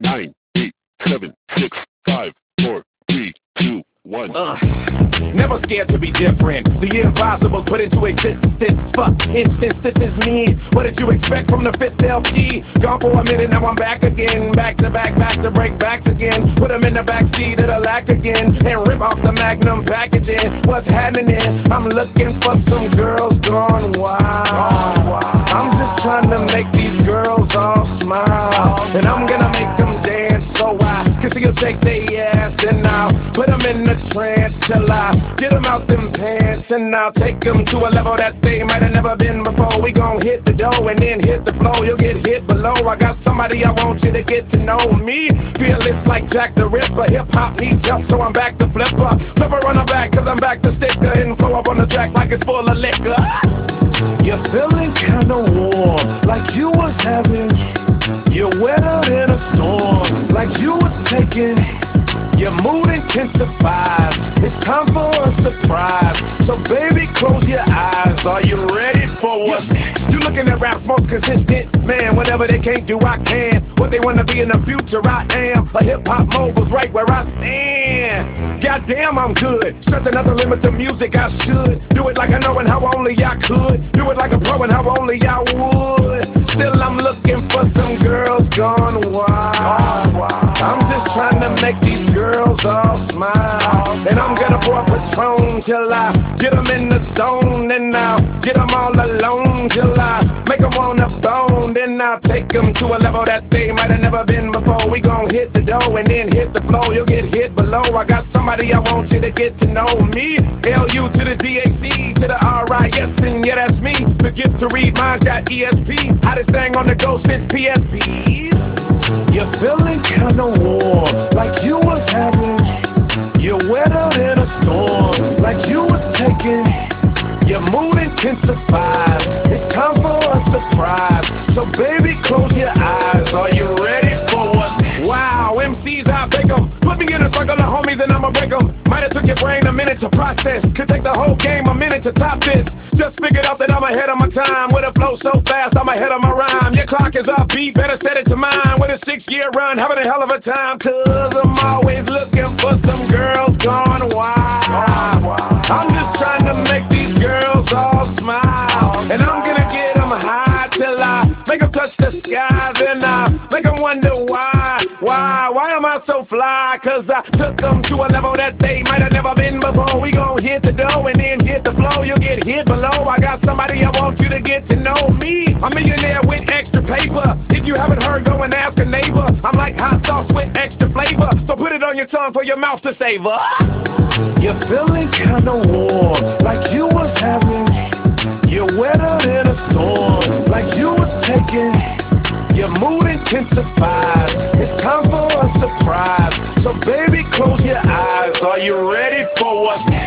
9, 8, 7, 6, 5, 4, 3, 2, 1. Never scared to be different. The impossible put into existence. For instance, this is me. What did you expect from the fifth LP? Gone for a minute, now I'm back again. Back to back, back to break backs again. Put them in the backseat of the lack again. And rip off the Magnum packaging. What's happening? I'm looking for some girls gone wild. I'm just trying to make these girls all smile. And I'm gonna make them dance so I can see them shake their ass. And I'll put them in the trance till I get them out them pants. And I'll take them to a level that they might have never been before. We gon' hit the dough and then hit the flow. You'll get hit below. I got somebody I want you to get to know me. Fearless like Jack the Ripper. Hip-hop needs help, so I'm back to flipper. Flipper on the back, cause I'm back to sticker. And flow up on the track like it's full of liquor. You're feeling kinda warm, like you was having. You're wetter than a storm, like you was taking. Your mood intensifies. It's time for a surprise. So baby, close your eyes. Are you ready for what? You looking at rap's most consistent. Man, whatever they can't do, I can. What they wanna be in the future, I am. A hip-hop mogul's right where I stand. Goddamn, I'm good. Stretching out the limits of music, I should. Do it like I know and how only I could. Do it like a pro and how only I would. Still, I'm looking for some girls gone wild. I'm just trying to make these girls all smile. And I'm gonna pour Patron till I get them in the zone. And I'll get them all alone till I make them wanna bone. Then I'll take them to a level that they might have never been before. We gon' hit the dough and then hit the flow. You'll get hit below. I got somebody I want you to get to know me. L-U to the D-A-C to the R-I-S. And yeah, that's me. The gift to read minds got ESP. Hottest thing on the go since PSP. You're feeling kinda warm, like you was having. You're wetter than a storm, like you was taking. Your mood intensifies. It's time for a surprise. So baby, close your eyes. Are you ready for what? Wow, MCs, I beg them. Put me in a circle of homies and I'ma break them. Might have took your brain a minute to process. Could take the whole game a minute to top this. Just figured out that I'm ahead of my time. With a flow so fast, I'm ahead of my rhyme. Your clock is off beat, better set it to mine. With a 6-year run, having a hell of a time. Cause I'm always looking for some girls gone wild. I'm just trying to make these girls all smile. And I'm gonna get them high till I make them touch the sky. Then I make them wonder why. Why am I so fly? Cause I took them to a level that they might have never been before. We gon' hit the dough and then hit the flow. You'll get hit below. I got somebody I want you to get to know me. A millionaire with extra paper. If you haven't heard, go and ask a neighbor. I'm like hot sauce with extra flavor. So put it on your tongue for your mouth to savor. You're feeling kinda warm, like you was having. You're wetter than a storm, like you was taking. Your mood intensifies. It's time for a surprise. So baby, close your eyes. Are you ready for what?